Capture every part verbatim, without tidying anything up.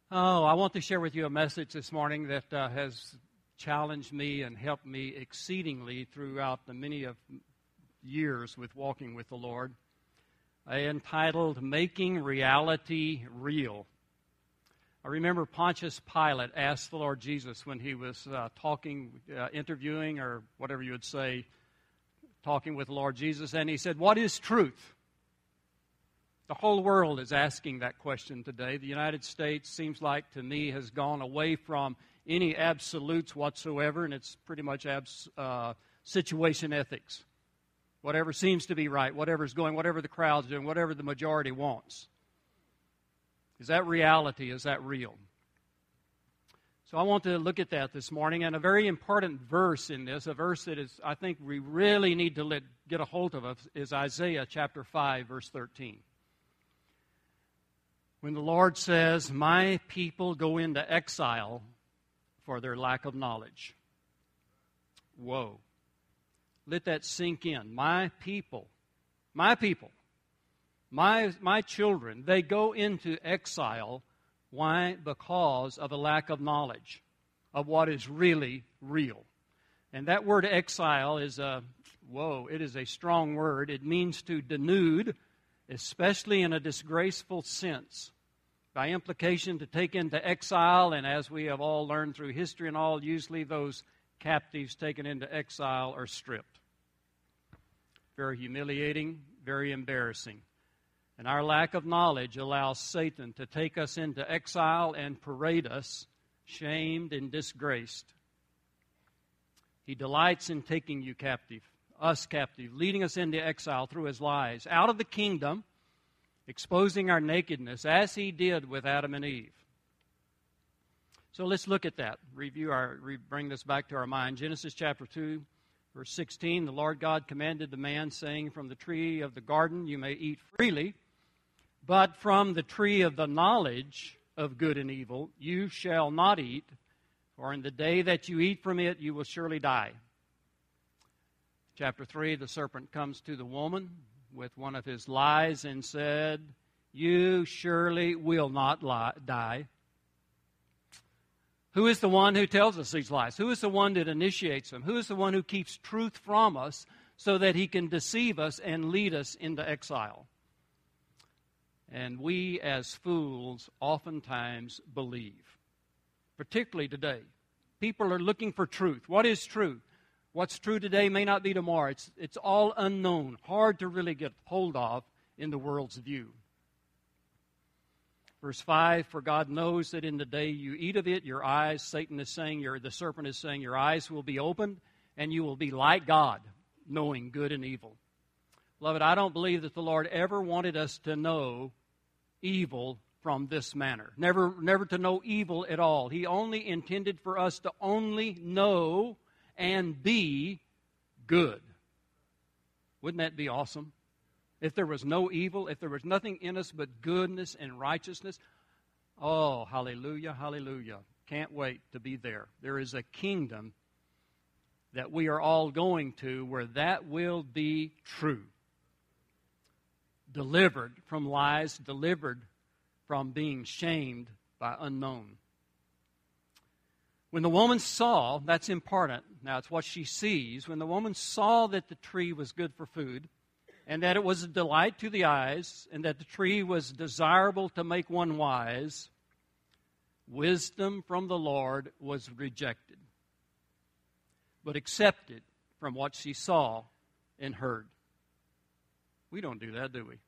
Oh, I want to share with you a message this morning that uh, has challenged me and helped me exceedingly throughout the many of years with walking with the Lord. I entitled, Making Reality Real. I remember Pontius Pilate asked the Lord Jesus when he was uh, talking, uh, interviewing, or whatever you would say, talking with the Lord Jesus, and he said, "What is truth?" The whole world is asking that question today. The United States, seems like to me, has gone away from any absolutes whatsoever, and it's pretty much abs- uh, situation ethics. Whatever seems to be right, whatever's going, whatever the crowd's doing, whatever the majority wants. Is that reality? Is that real? So I want to look at that this morning, and a very important verse in this, a verse that is, I think we really need to let, get a hold of, is Isaiah chapter five, verse thirteen. When the Lord says, "My people go into exile for their lack of knowledge." Whoa. Let that sink in. My people, my people, my, my children, they go into exile. Why? Because of a lack of knowledge of what is really real. And that word exile is a, whoa, it is a strong word. It means to denude, especially in a disgraceful sense. By implication, to take into exile, and as we have all learned through history and all, usually those captives taken into exile are stripped. Very humiliating, very embarrassing. And our lack of knowledge allows Satan to take us into exile and parade us, shamed and disgraced. He delights in taking you captive, us captive, leading us into exile through his lies, out of the kingdom, exposing our nakedness, as he did with Adam and Eve. So let's look at that. Review our, bring this back to our mind. Genesis chapter two, verse sixteen. The Lord God commanded the man, saying, "From the tree of the garden you may eat freely, but from the tree of the knowledge of good and evil you shall not eat, for in the day that you eat from it you will surely die." Chapter three, the serpent comes to the woman with one of his lies and said, "You surely will not lie, die." Who is the one who tells us these lies? Who is the one that initiates them? Who is the one who keeps truth from us so that he can deceive us and lead us into exile? And we as fools oftentimes believe, particularly today. People are looking for truth. What is truth? What's true today may not be tomorrow. It's, it's all unknown, hard to really get hold of in the world's view. Verse five, "For God knows that in the day you eat of it, your eyes," Satan is saying, your, the serpent is saying, "your eyes will be opened, and you will be like God, knowing good and evil." Beloved, I don't believe that the Lord ever wanted us to know evil from this manner. Never, never to know evil at all. He only intended for us to only know and be good. Wouldn't that be awesome? If there was no evil, if there was nothing in us but goodness and righteousness, oh, hallelujah, hallelujah. Can't wait to be there. There is a kingdom that we are all going to where that will be true. Delivered from lies, delivered from being shamed by unknown. When the woman saw, that's important, now it's what she sees, when the woman saw that the tree was good for food, and that it was a delight to the eyes, and that the tree was desirable to make one wise, wisdom from the Lord was rejected, but accepted from what she saw and heard. We don't do that, do we?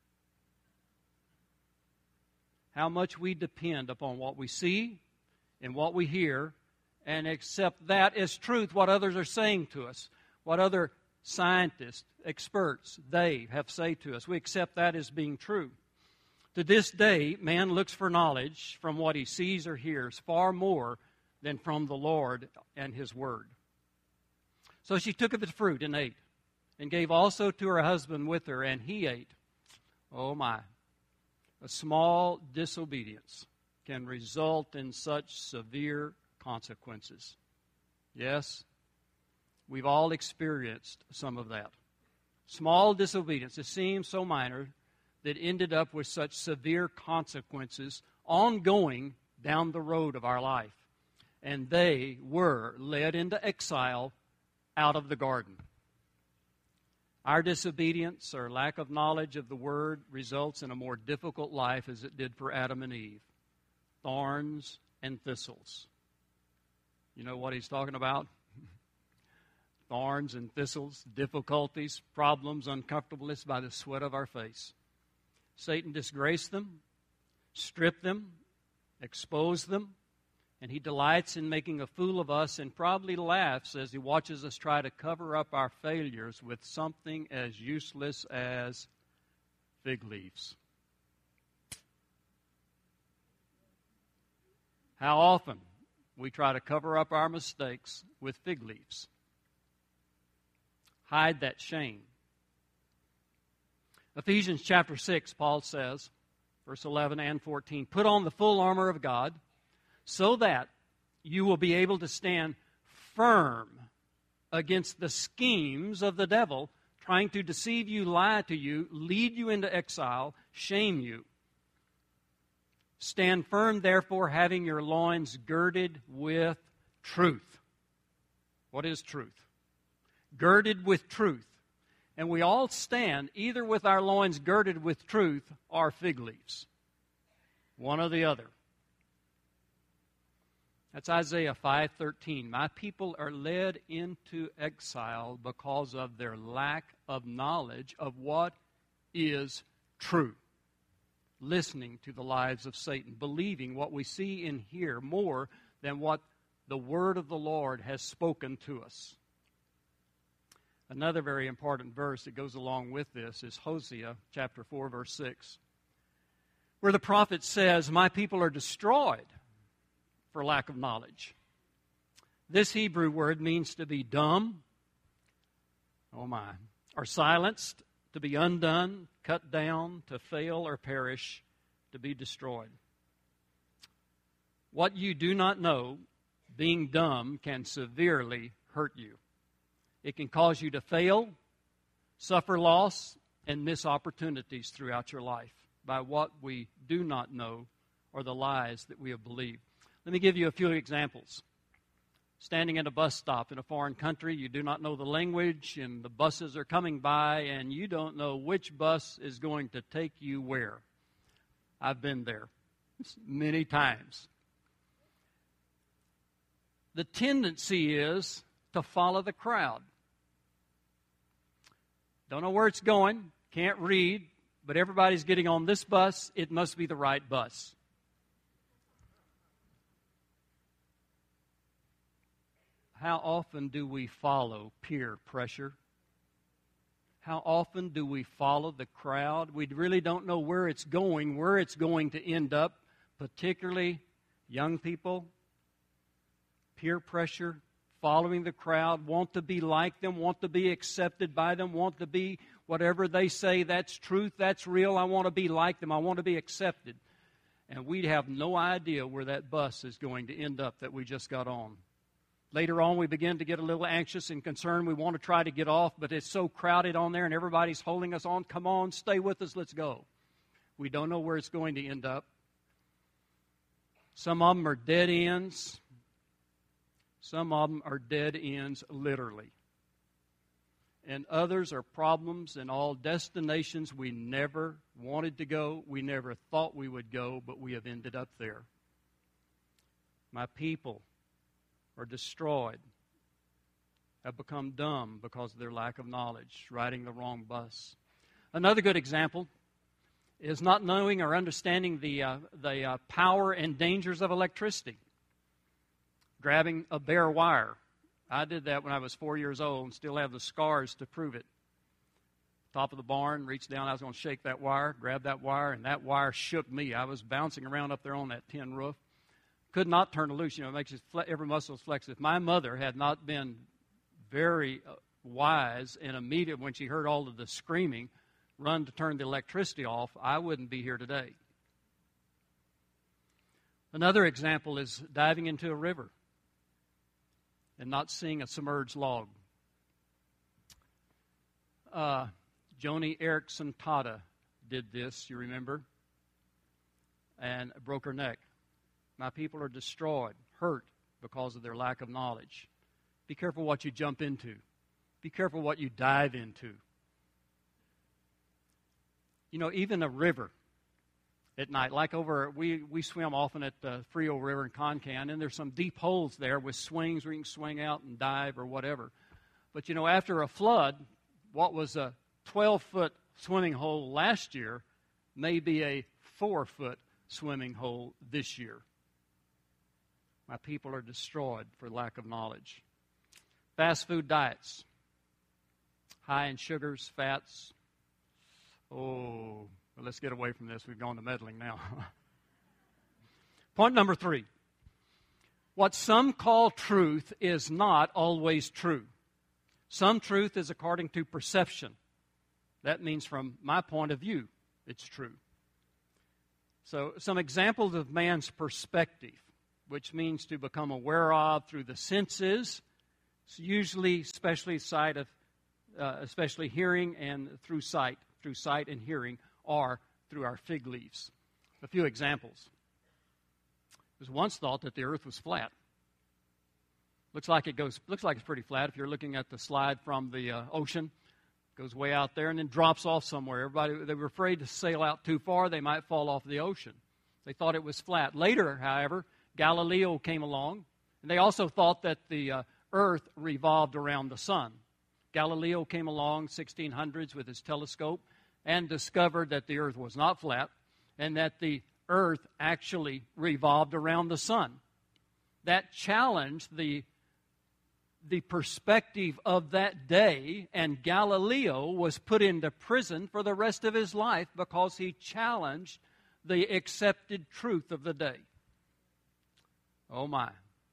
How much we depend upon what we see and what we hear, and accept that as truth, what others are saying to us, what other scientists, experts, they have said to us. We accept that as being true. To this day, man looks for knowledge from what he sees or hears far more than from the Lord and His Word. So she took of the fruit and ate, and gave also to her husband with her, and he ate. Oh my! A small disobedience can result in such severe consequences. Yes, we've all experienced some of that. Small disobedience, it seems so minor, that ended up with such severe consequences, ongoing down the road of our life. And they were led into exile out of the garden. Our disobedience or lack of knowledge of the Word results in a more difficult life as it did for Adam and Eve. Thorns and thistles. You know what he's talking about? Thorns and thistles, difficulties, problems, uncomfortableness by the sweat of our face. Satan disgraced them, stripped them, exposed them, and he delights in making a fool of us and probably laughs as he watches us try to cover up our failures with something as useless as fig leaves. How often we try to cover up our mistakes with fig leaves. Hide that shame. Ephesians chapter six, Paul says, verse eleven and fourteen, put on the full armor of God so that you will be able to stand firm against the schemes of the devil, trying to deceive you, lie to you, lead you into exile, shame you. Stand firm, therefore, having your loins girded with truth. What is truth? Girded with truth. And we all stand either with our loins girded with truth or fig leaves. One or the other. That's Isaiah five thirteen. My people are led into exile because of their lack of knowledge of what is true. Listening to the lies of Satan, believing what we see and hear more than what the word of the Lord has spoken to us. Another very important verse that goes along with this is Hosea chapter four, verse six, where the prophet says, my people are destroyed for lack of knowledge. This Hebrew word means to be dumb, oh my, or silenced, to be undone, cut down, to fail or perish, to be destroyed. What you do not know, being dumb, can severely hurt you. It can cause you to fail, suffer loss, and miss opportunities throughout your life by what we do not know or the lies that we have believed. Let me give you a few examples. Standing at a bus stop in a foreign country, you do not know the language, and the buses are coming by, and you don't know which bus is going to take you where. I've been there many times. The tendency is to follow the crowd. Don't know where it's going, can't read, but everybody's getting on this bus. It must be the right bus. How often do we follow peer pressure? How often do we follow the crowd? We really don't know where it's going, where it's going to end up, particularly young people. Peer pressure, following the crowd, want to be like them, want to be accepted by them, want to be whatever they say, that's truth, that's real, I want to be like them, I want to be accepted. And we have no idea where that bus is going to end up that we just got on. Later on, we begin to get a little anxious and concerned. We want to try to get off, but it's so crowded on there and everybody's holding us on. Come on, stay with us, let's go. We don't know where it's going to end up. Some of them are dead ends. Some of them are dead ends literally. And others are problems and all destinations we never wanted to go, we never thought we would go, but we have ended up there. My people are destroyed, have become dumb because of their lack of knowledge, riding the wrong bus. Another good example is not knowing or understanding the, uh, the uh, power and dangers of electricity. Grabbing a bare wire. I did that when I was four years old and still have the scars to prove it. Top of the barn, reached down, I was going to shake that wire, grab that wire, and that wire shook me. I was bouncing around up there on that tin roof. Could not turn it loose. You know, it makes you fle- every muscle is flexible. If my mother had not been very uh, wise and immediate when she heard all of the screaming, run to turn the electricity off, I wouldn't be here today. Another example is diving into a river and not seeing a submerged log. Uh, Joni Eareckson Tada did this, you remember, and broke her neck. My people are destroyed, hurt because of their lack of knowledge. Be careful what you jump into. Be careful what you dive into. You know, even a river at night, like over, we, we swim often at the Frio River in Concan, and there's some deep holes there with swings where you can swing out and dive or whatever. But, you know, after a flood, what was a twelve-foot swimming hole last year may be a four-foot swimming hole this year. My people are destroyed for lack of knowledge. Fast food diets, high in sugars, fats. Oh, well, let's get away from this. We've gone to meddling now. Point number three. What some call truth is not always true. Some truth is according to perception. That means from my point of view, it's true. So some examples of man's perspective, which means to become aware of through the senses, it's usually especially sight of, uh, especially hearing and through sight, through sight and hearing, or through our fig leaves. A few examples. It was once thought that the earth was flat. Looks like it goes. Looks like it's pretty flat if you're looking at the slide from the uh, ocean. It goes way out there and then drops off somewhere. Everybody, they were afraid to sail out too far. They might fall off the ocean. They thought it was flat. Later, however, Galileo came along, and they also thought that the uh, earth revolved around the sun. Galileo came along sixteen hundreds with his telescope and discovered that the earth was not flat and that the earth actually revolved around the sun. That challenged the, the perspective of that day, and Galileo was put into prison for the rest of his life because he challenged the accepted truth of the day. Oh my.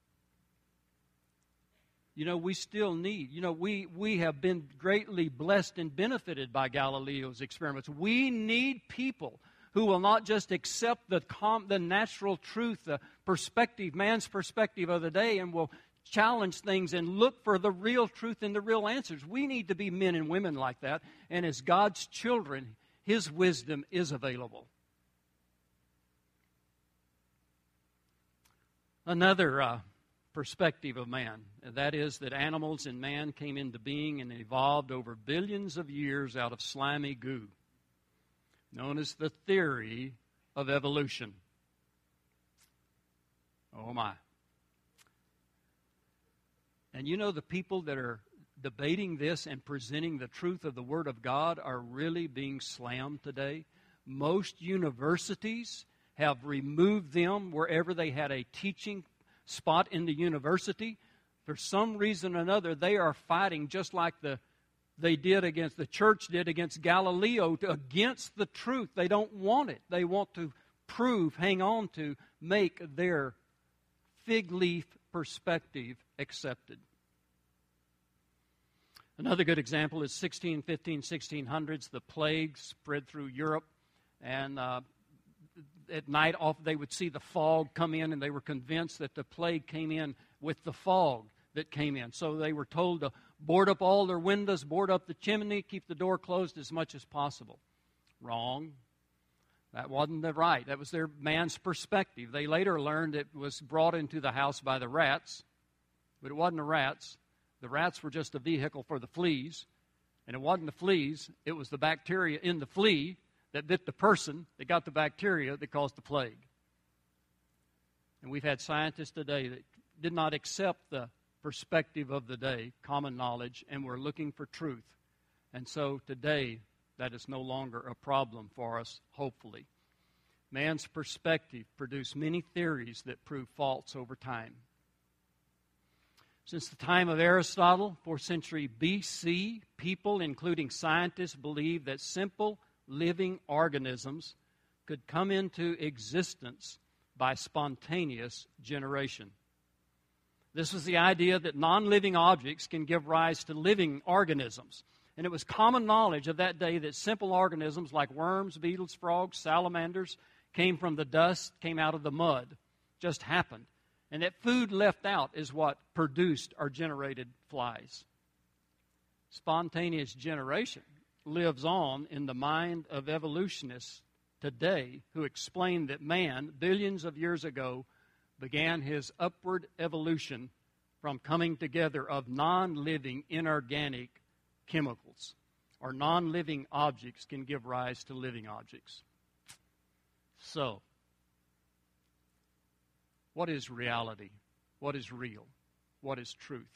You know, we still need, you know, we, we have been greatly blessed and benefited by Galileo's experiments. We need people who will not just accept the, com, the natural truth, the perspective, man's perspective of the day, and will challenge things and look for the real truth and the real answers. We need to be men and women like that, and as God's children, His wisdom is available. Another uh, perspective of man, and that is that animals and man came into being and evolved over billions of years out of slimy goo, known as the theory of evolution. Oh my. And you know, the people that are debating this and presenting the truth of the Word of God are really being slammed today. Most universities have removed them wherever they had a teaching spot in the university. For some reason or another, they are fighting just like the they did against, the church did against Galileo, to, against the truth. They don't want it. They want to prove, hang on to, make their fig leaf perspective accepted. Another good example is sixteen fifteen, sixteen hundreds. The plague spread through Europe, and uh, at night off they would see the fog come in, and they were convinced that the plague came in with the fog that came in. So they were told to board up all their windows, board up the chimney, keep the door closed as much as possible. Wrong. That wasn't the right. That was their man's perspective. They later learned it was brought into the house by the rats, but it wasn't the rats. The rats were just a vehicle for the fleas, and it wasn't the fleas. It was the bacteria in the flea that bit the person that got the bacteria that caused the plague. And we've had scientists today that did not accept the perspective of the day, common knowledge, and we're looking for truth. And so today, that is no longer a problem for us, hopefully. Man's perspective produced many theories that prove false over time. Since the time of Aristotle, fourth century B C, people, including scientists, believed that simple living organisms could come into existence by spontaneous generation. This was the idea that non-living objects can give rise to living organisms. And it was common knowledge of that day that simple organisms like worms, beetles, frogs, salamanders came from the dust, came out of the mud. Just happened. And that food left out is what produced or generated flies. Spontaneous generation lives on in the mind of evolutionists today who explain that man, billions of years ago, began his upward evolution from coming together of non-living inorganic chemicals, or non-living objects can give rise to living objects. So, what is reality? What is real? What is truth?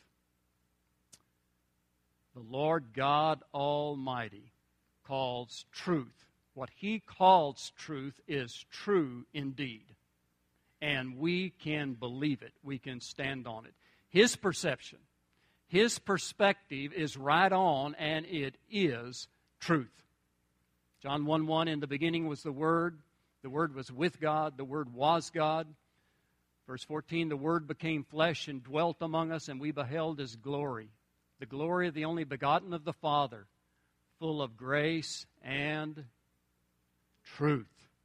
The Lord God Almighty calls truth. What He calls truth is true indeed. And we can believe it. We can stand on it. His perception, His perspective is right on, and it is truth. John one one, in the beginning was the Word. The Word was with God. The Word was God. Verse fourteen, the Word became flesh and dwelt among us, and we beheld His glory. The glory of the only begotten of the Father, full of grace and truth.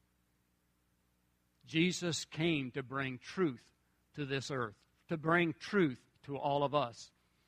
Jesus came to bring truth to this earth, to bring truth to all of us.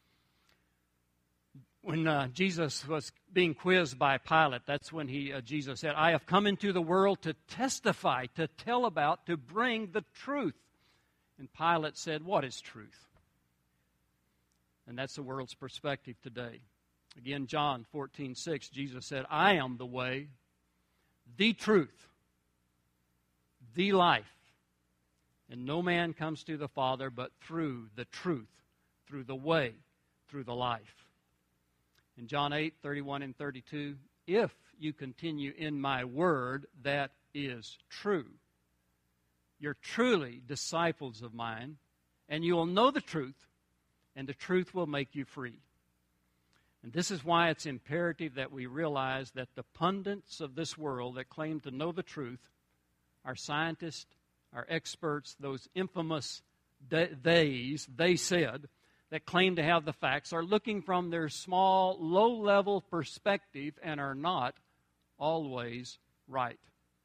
When uh, Jesus was being quizzed by Pilate, that's when he, uh, Jesus said, I have come into the world to testify, to tell about, to bring the truth. And Pilate said, what is truth? And that's the world's perspective today. Again, John fourteen six, Jesus said, I am the way, the truth, the life. And no man comes to the Father but through the truth, through the way, through the life. In John eight thirty-one and thirty-two, if you continue in my word, that is true. You're truly disciples of mine, and you will know the truth, and the truth will make you free. And this is why it's imperative that we realize that the pundits of this world that claim to know the truth, our scientists, our experts, those infamous theys, they said, that claim to have the facts, are looking from their small, low-level perspective and are not always right.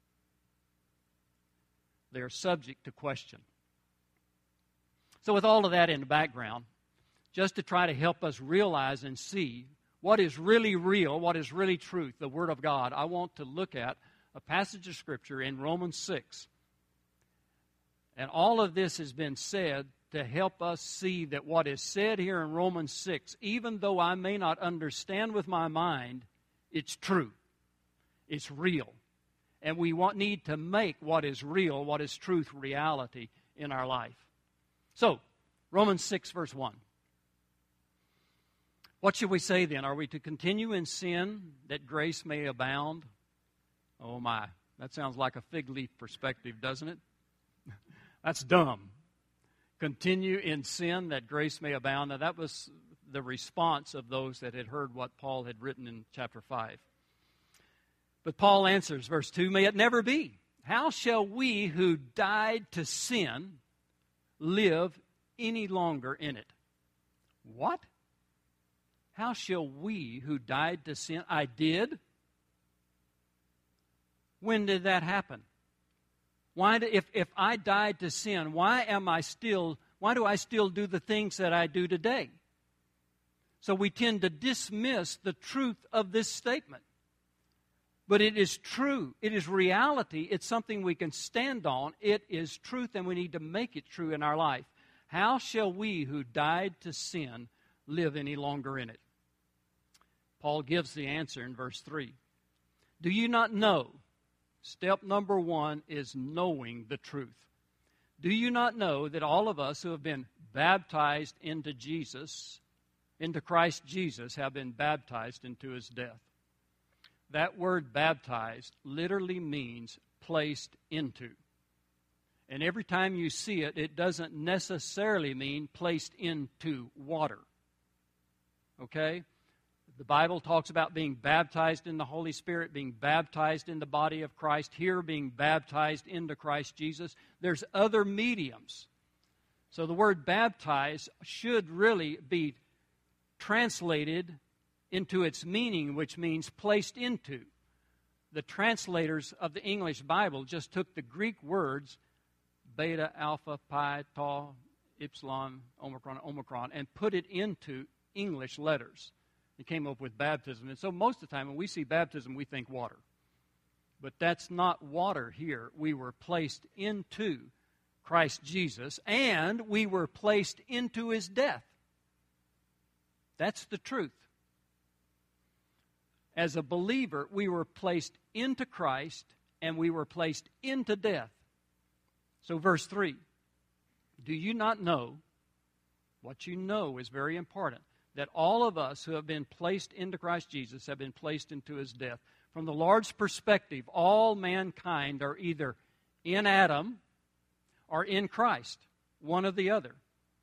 They are subject to question. So with all of that in the background, just to try to help us realize and see what is really real, what is really truth, the Word of God, I want to look at a passage of Scripture in Romans six. And all of this has been said to help us see that what is said here in Romans six, even though I may not understand with my mind, it's true. It's real. And we want, need to make what is real, what is truth, reality in our life. So, Romans six, verse one. What should we say then? Are we to continue in sin that grace may abound? Oh my, that sounds like a fig leaf perspective, doesn't it? That's dumb. Continue in sin that grace may abound. Now that was the response of those that had heard what Paul had written in chapter five. But Paul answers, verse two, may it never be. How shall we who died to sin live any longer in it? What? How shall we who died to sin? I did? When did that happen? Why do, if, if I died to sin, why am I still, why do I still do the things that I do today? So we tend to dismiss the truth of this statement. But it is true. It is reality. It's something we can stand on. It is truth, and we need to make it true in our life. How shall we who died to sin live any longer in it? Paul gives the answer in verse three. Do you not know? Step number one is knowing the truth. Do you not know that all of us who have been baptized into Jesus, into Christ Jesus, have been baptized into His death? That word baptized literally means placed into. And every time you see it, it doesn't necessarily mean placed into water. Okay? The Bible talks about being baptized in the Holy Spirit, being baptized in the body of Christ, here being baptized into Christ Jesus. There's other mediums. So the word baptized should really be translated into its meaning, which means placed into. The translators of the English Bible just took the Greek words beta, alpha, pi, tau, epsilon, omicron, omicron, and put it into English letters. He came up with baptism. And so most of the time when we see baptism, we think water. But that's not water here. We were placed into Christ Jesus, and we were placed into His death. That's the truth. As a believer, we were placed into Christ, and we were placed into death. So verse three, do you not know, what you know is very important, that all of us who have been placed into Christ Jesus have been placed into His death. From the Lord's perspective, all mankind are either in Adam or in Christ, one or the other.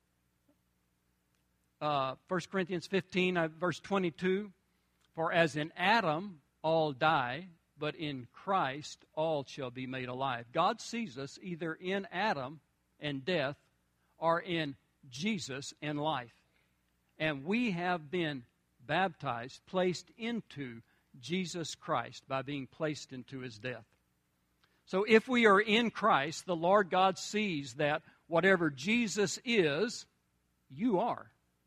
Uh, First Corinthians fifteen, uh, verse twenty-two, for as in Adam all die, but in Christ all shall be made alive. God sees us either in Adam and death or in Jesus and life. And we have been baptized, placed into Jesus Christ by being placed into His death. So if we are in Christ, the Lord God sees that whatever Jesus is, you are.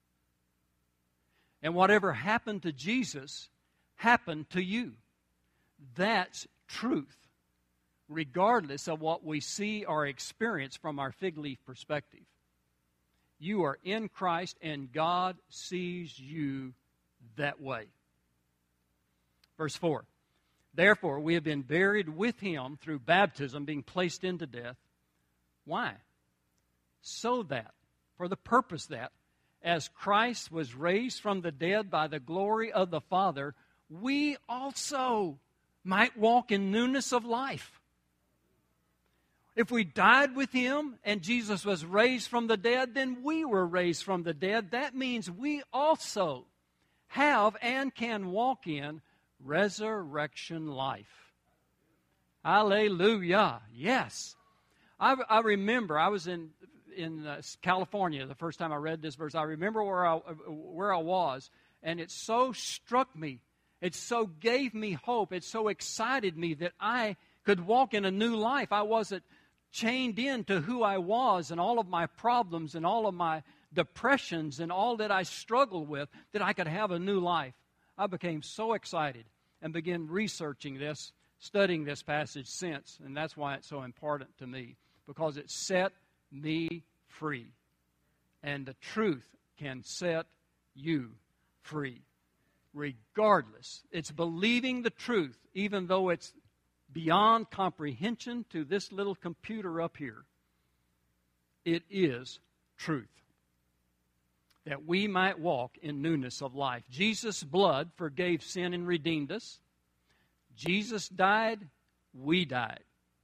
And whatever happened to Jesus happened to you. That's truth, regardless of what we see or experience from our fig leaf perspective. You are in Christ, and God sees you that way. Verse four, therefore we have been buried with Him through baptism, being placed into death. Why? So that, for the purpose that, as Christ was raised from the dead by the glory of the Father, we also might walk in newness of life. If we died with Him and Jesus was raised from the dead, then we were raised from the dead. That means we also have and can walk in resurrection life. Hallelujah. Yes. I, I remember I was in, in uh, California the first time I read this verse. I remember where I, where I was, and it so struck me. It so gave me hope. It so excited me that I could walk in a new life. I wasn't chained in to who I was and all of my problems and all of my depressions and all that I struggled with, that I could have a new life. I became so excited and began researching this, studying this passage since, and that's why it's so important to me, because it set me free. And the truth can set you free. Regardless, it's believing the truth, even though it's beyond comprehension to this little computer up here. It is truth. That we might walk in newness of life. Jesus' blood forgave sin and redeemed us. Jesus died, we died.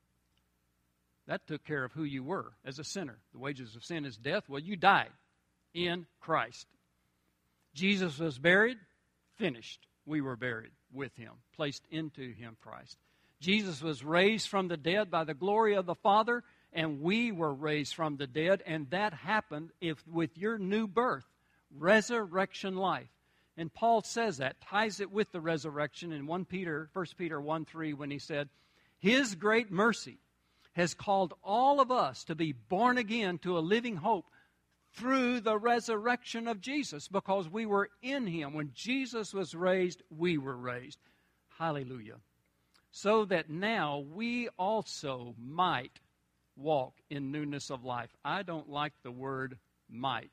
That took care of who you were as a sinner. The wages of sin is death. Well, you died in Christ. Jesus was buried, finished. We were buried with Him, placed into Him, Christ. Jesus was raised from the dead by the glory of the Father, and we were raised from the dead, and that happened if with your new birth, resurrection life. And Paul says that, ties it with the resurrection in First Peter, First Peter one three, when he said, His great mercy has called all of us to be born again to a living hope through the resurrection of Jesus, because we were in Him. When Jesus was raised, we were raised. Hallelujah. So that now we also might walk in newness of life. I don't like the word might.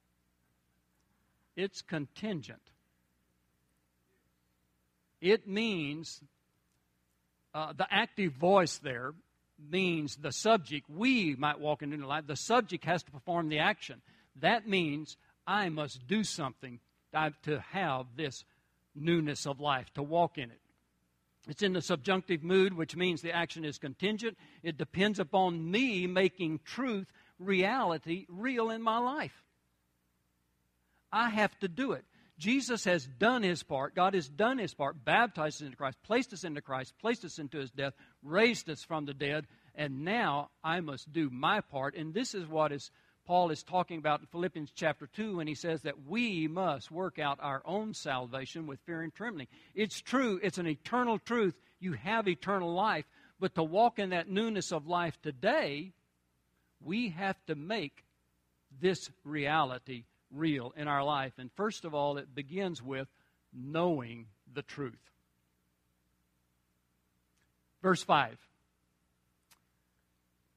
It's contingent. It means, uh, the active voice there means the subject, we might walk in newness of life. The subject has to perform the action. That means I must do something to have this newness of life, to walk in it. It's in the subjunctive mood, which means the action is contingent. It depends upon me making truth, reality, real in my life. I have to do it. Jesus has done His part. God has done His part, baptized us into Christ, placed us into Christ, placed us into His death, raised us from the dead, and now I must do my part. And this is what is Paul is talking about in Philippians chapter two when he says that we must work out our own salvation with fear and trembling. It's true. It's an eternal truth. You have eternal life. But to walk in that newness of life today, we have to make this reality real in our life. And first of all, it begins with knowing the truth. Verse five.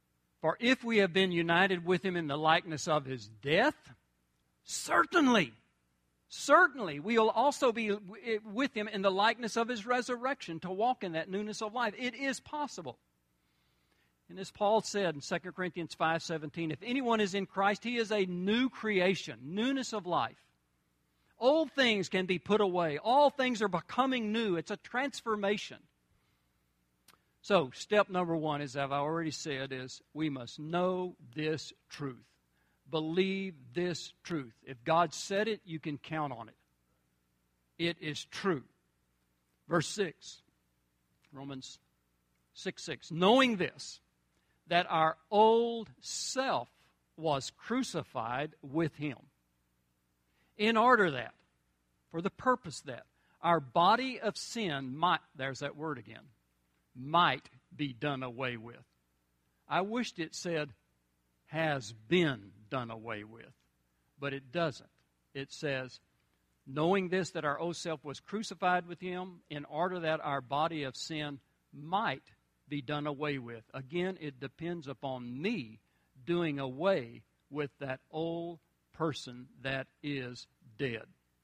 For if we have been united with him in the likeness of his death, certainly, certainly we will also be with him in the likeness of his resurrection, to walk in that newness of life. It is possible. And as Paul said in Second Corinthians five seventeen, if anyone is in Christ, he is a new creation, newness of life. Old things can be put away. All things are becoming new. It's a transformation. So, step number one, as I've already said, is we must know this truth. Believe this truth. If God said it, you can count on it. It is true. Verse six, Romans six six. Knowing this, that our old self was crucified with him, in order that, for the purpose that, our body of sin might, there's that word again, might be done away with. I wished it said, has been done away with, but it doesn't. It says, knowing this, that our old self was crucified with him, in order that our body of sin might be done away with. Again, it depends upon me doing away with that old person that is dead,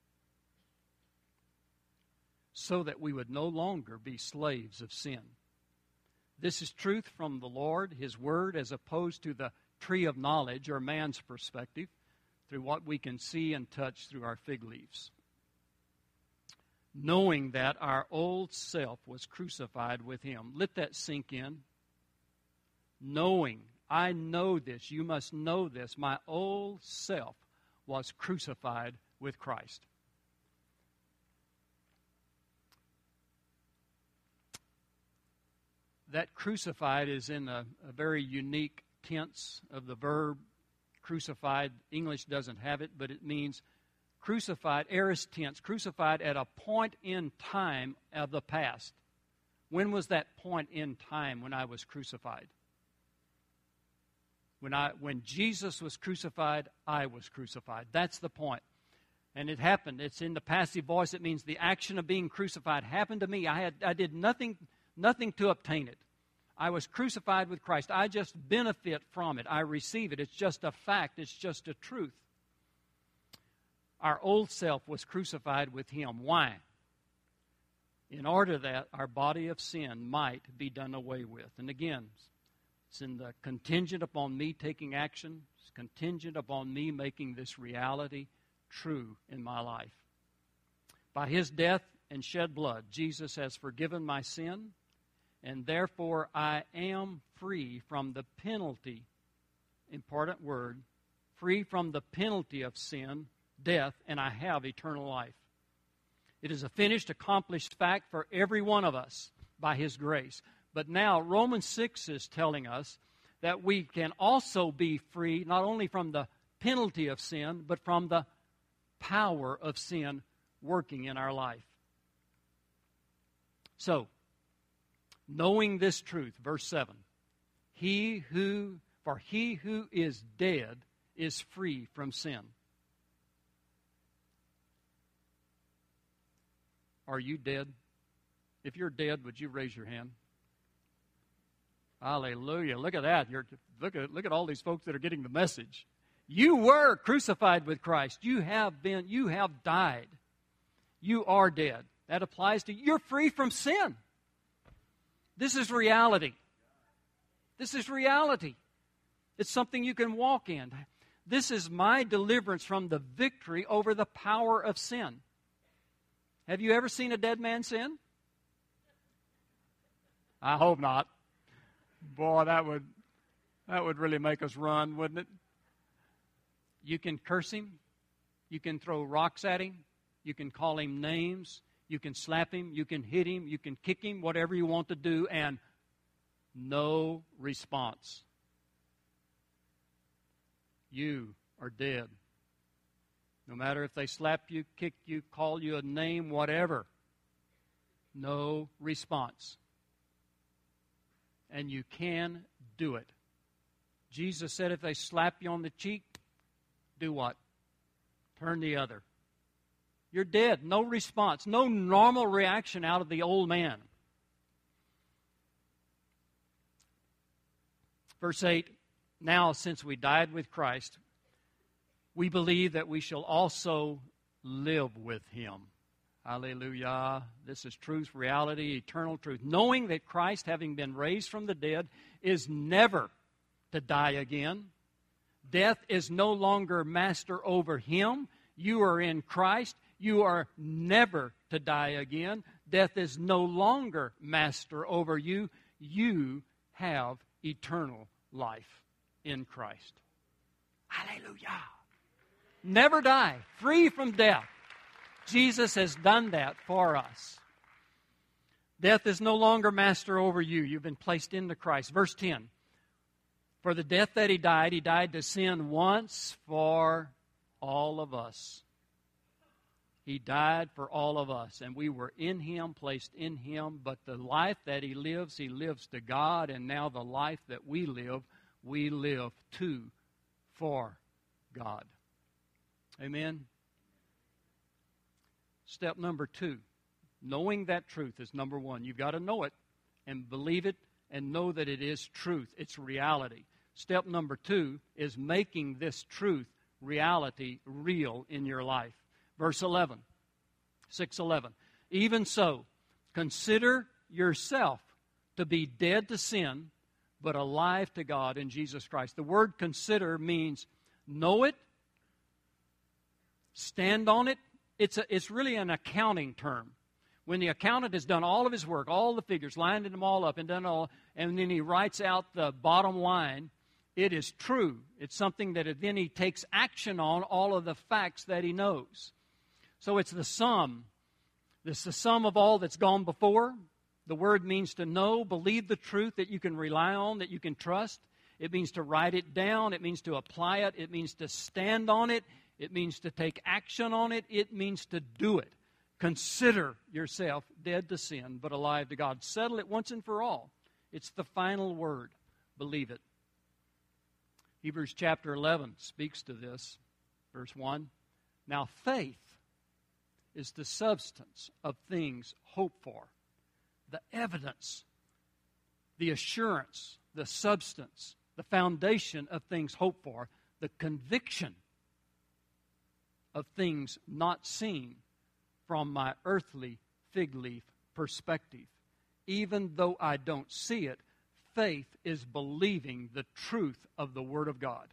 so that we would no longer be slaves of sin. This is truth from the Lord, His Word, as opposed to the tree of knowledge, or man's perspective, through what we can see and touch through our fig leaves. Knowing that our old self was crucified with him. Let that sink in. Knowing, I know this, you must know this, my old self was crucified with Christ. That crucified is in a, a very unique tense of the verb crucified. English doesn't have it, but it means crucified, aorist tense, crucified at a point in time of the past. When was that point in time when I was crucified? When I, when Jesus was crucified, I was crucified. That's the point. And it happened. It's in the passive voice. It means the action of being crucified happened to me. I had, I did nothing, nothing to obtain it. I was crucified with Christ. I just benefit from it. I receive it. It's just a fact. It's just a truth. Our old self was crucified with him. Why? In order that our body of sin might be done away with. And again, it's in the contingent upon me taking action. It's contingent upon me making this reality true in my life. By his death and shed blood, Jesus has forgiven my sin, and therefore I am free from the penalty, important word, free from the penalty of sin, death, and I have eternal life. It is a finished, accomplished fact for every one of us by his grace. But now Romans six is telling us that we can also be free not only from the penalty of sin, but from the power of sin working in our life. So, knowing this truth, verse seven, he who, for he who is dead is free from sin. Are you dead? If you're dead, would you raise your hand? Hallelujah. Look at that. You're, look at, look at all these folks that are getting the message. You were crucified with Christ. You have been, you have died. You are dead. That applies to you. You're free from sin. This is reality. This is reality. It's something you can walk in. This is my deliverance from the victory over the power of sin. Have you ever seen a dead man sin? I hope not. Boy, that would that would really make us run, wouldn't it? You can curse him. You can throw rocks at him. You can call him names. You can slap him. You can hit him. You can kick him, whatever you want to do, and no response. You are dead. No matter if they slap you, kick you, call you a name, whatever. No response. And you can do it. Jesus said if they slap you on the cheek, do what? Turn the other. You're dead. No response. No normal reaction out of the old man. Verse eight, now, since we died with Christ, we believe that we shall also live with Him. Hallelujah. This is truth, reality, eternal truth. Knowing that Christ, having been raised from the dead, is never to die again. Death is no longer master over Him. You are in Christ. You are never to die again. Death is no longer master over you. You have eternal life in Christ. Hallelujah. Never die. Free from death. Jesus has done that for us. Death is no longer master over you. You've been placed into Christ. Verse ten. For the death that He died, He died to sin once for all of us. He died for all of us, and we were in Him, placed in Him, but the life that He lives, He lives to God, and now the life that we live, we live to, for God. Amen? Step number two, knowing that truth is number one. You've got to know it and believe it and know that it is truth. It's reality. Step number two is making this truth, reality, real in your life. Verse eleven, six eleven. Even so, consider yourself to be dead to sin, but alive to God in Jesus Christ. The word consider means know it, stand on it. It's, a, it's really an accounting term. When the accountant has done all of his work, all the figures, lined them all up, and done all, and then he writes out the bottom line, it is true. It's something that then he takes action on all of the facts that he knows. So it's the sum. It's the sum of all that's gone before. The word means to know, believe the truth that you can rely on, that you can trust. It means to write it down. It means to apply it. It means to stand on it. It means to take action on it. It means to do it. Consider yourself dead to sin, but alive to God. Settle it once and for all. It's the final word. Believe it. Hebrews chapter eleven speaks to this. Verse one. Now faith is the substance of things hoped for, the evidence, the assurance, the substance, the foundation of things hoped for, the conviction of things not seen from my earthly fig leaf perspective. Even though I don't see it, faith is believing the truth of the Word of God,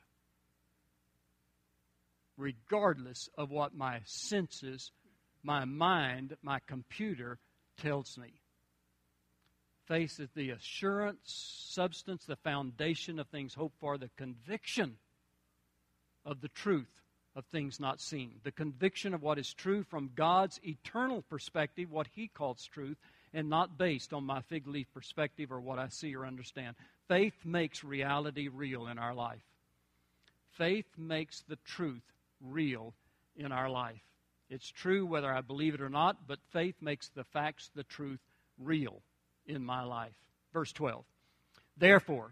regardless of what my senses, my mind, my computer tells me. Faith is the assurance, substance, the foundation of things hoped for, the conviction of the truth of things not seen, the conviction of what is true from God's eternal perspective, what He calls truth, and not based on my fig leaf perspective or what I see or understand. Faith makes reality real in our life. Faith makes the truth real in our life. It's true whether I believe it or not, but faith makes the facts, the truth, real in my life. Verse twelve. Therefore,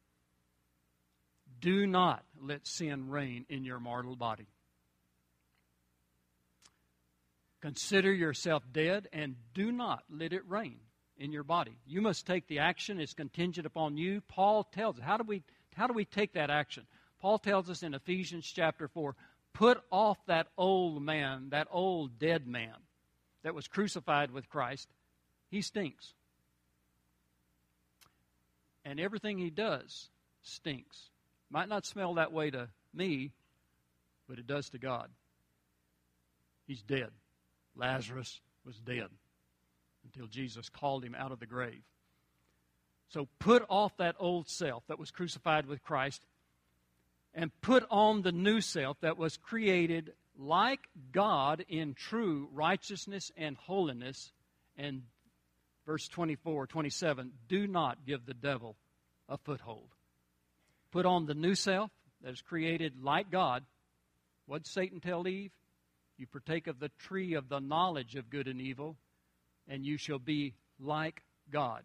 do not let sin reign in your mortal body. Consider yourself dead and do not let it reign in your body. You must take the action. It's contingent upon you. Paul tells us. How do we, how do we take that action? Paul tells us in Ephesians chapter four, put off that old man, that old dead man that was crucified with Christ. He stinks. And everything he does stinks. Might not smell that way to me, but it does to God. He's dead. Lazarus was dead until Jesus called him out of the grave. So put off that old self that was crucified with Christ and put on the new self that was created like God in true righteousness and holiness. And verse twenty-four, twenty-seven, do not give the devil a foothold. Put on the new self that is created like God. What did Satan tell Eve? You partake of the tree of the knowledge of good and evil, and you shall be like God.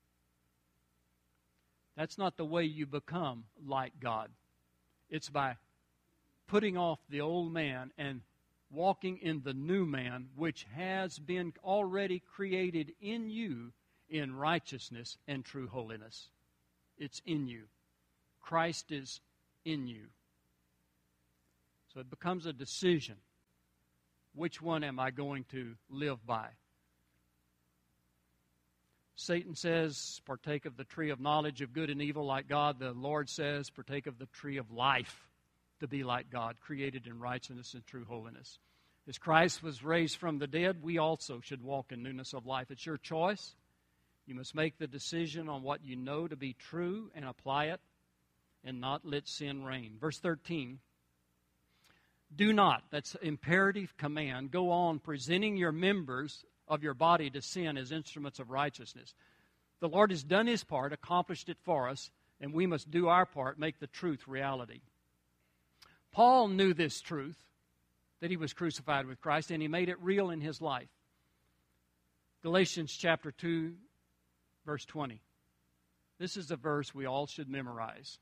That's not the way you become like God. It's by putting off the old man and walking in the new man, which has been already created in you in righteousness and true holiness. It's in you. Christ is in you. So it becomes a decision. Which one am I going to live by? Satan says, partake of the tree of knowledge of good and evil like God. The Lord says, partake of the tree of life to be like God, created in righteousness and true holiness. As Christ was raised from the dead, we also should walk in newness of life. It's your choice. You must make the decision on what you know to be true and apply it and not let sin reign. Verse thirteen, do not, that's imperative command, go on presenting your members of your body to sin as instruments of righteousness. The Lord has done His part, accomplished it for us, and we must do our part, make the truth reality. Paul knew this truth, that he was crucified with Christ, and he made it real in his life. Galatians chapter two, verse twenty. This is a verse we all should memorize.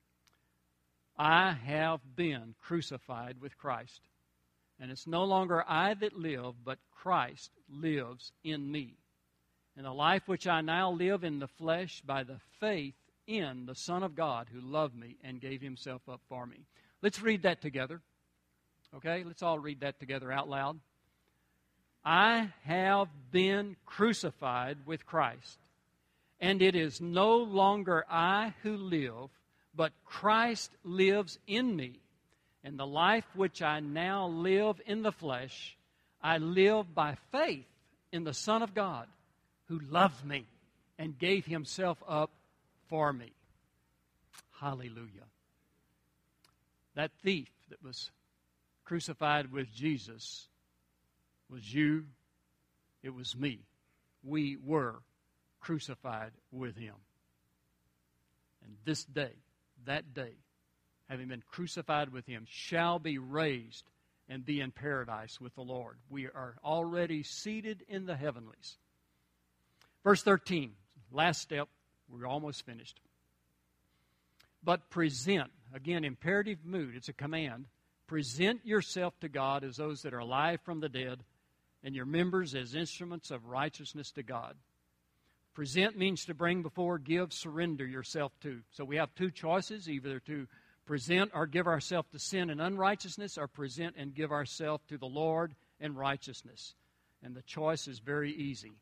I have been crucified with Christ, and it's no longer I that live, but Christ lives in me. And the life which I now live in the flesh by the faith in the Son of God who loved me and gave Himself up for me. Let's read that together. Okay, let's all read that together out loud. I have been crucified with Christ, and it is no longer I who live, but Christ lives in me. And the life which I now live in the flesh, I live by faith in the Son of God, who loved me and gave Himself up for me. Hallelujah. That thief that was crucified with Jesus was you, it was me. We were crucified with Him. And this day, that day, having been crucified with Him, shall be raised and be in paradise with the Lord. We are already seated in the heavenlies. Verse thirteen, last step, we're almost finished. But present, again, imperative mood, it's a command. Present yourself to God as those that are alive from the dead, and your members as instruments of righteousness to God. Present means to bring before, give, surrender yourself to. So we have two choices, either to present or give ourselves to sin and unrighteousness, or present and give ourselves to the Lord and righteousness. And the choice is very easy.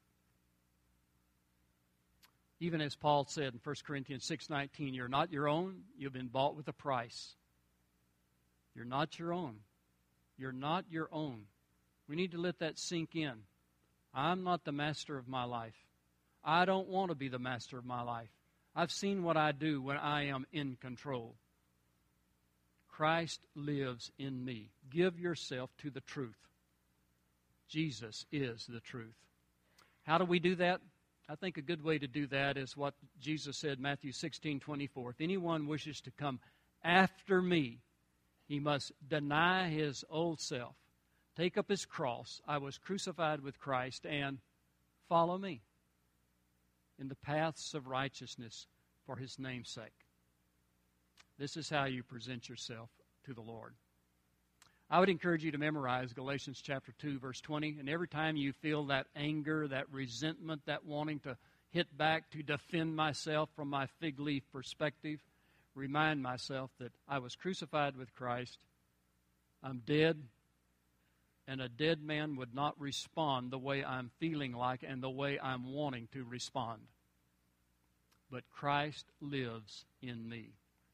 Even as Paul said in First Corinthians six nineteen, you're not your own, you've been bought with a price. You're not your own. You're not your own. We need to let that sink in. I'm not the master of my life. I don't want to be the master of my life. I've seen what I do when I am in control. Christ lives in me. Give yourself to the truth. Jesus is the truth. How do we do that? I think a good way to do that is what Jesus said in Matthew sixteen twenty-four. If anyone wishes to come after me, he must deny his old self, take up his cross. I was crucified with Christ, and follow me in the paths of righteousness for His name's sake. This is how you present yourself to the Lord. I would encourage you to memorize Galatians chapter two, verse twenty, and every time you feel that anger, that resentment, that wanting to hit back to defend myself from my fig leaf perspective, remind myself that I was crucified with Christ, I'm dead, and a dead man would not respond the way I'm feeling like and the way I'm wanting to respond. But Christ lives in me.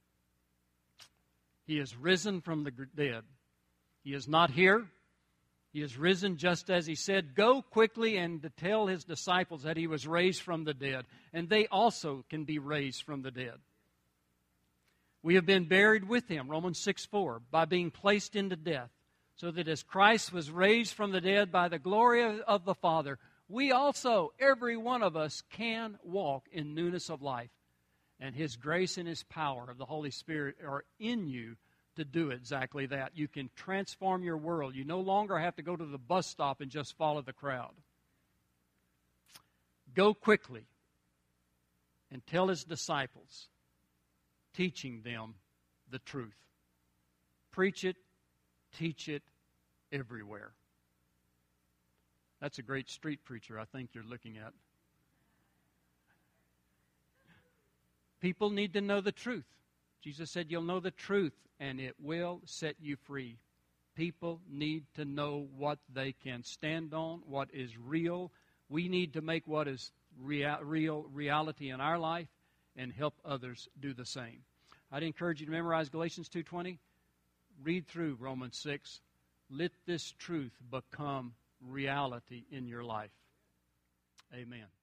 He is risen from the dead. He is not here. He is risen just as He said. Go quickly and to tell His disciples that He was raised from the dead. And they also can be raised from the dead. We have been buried with Him, Romans six four, by being placed into death, so that as Christ was raised from the dead by the glory of the Father, we also, every one of us, can walk in newness of life. And His grace and His power of the Holy Spirit are in you to do exactly that. You can transform your world. You no longer have to go to the bus stop and just follow the crowd. Go quickly and tell His disciples, teaching them the truth. Preach it, teach it everywhere. That's a great street preacher I think you're looking at. People need to know the truth. Jesus said, you'll know the truth, and it will set you free. People need to know what they can stand on, what is real. We need to make what is real, real reality in our life and help others do the same. I'd encourage you to memorize Galatians two twenty. Read through Romans six. Let this truth become reality in your life. Amen.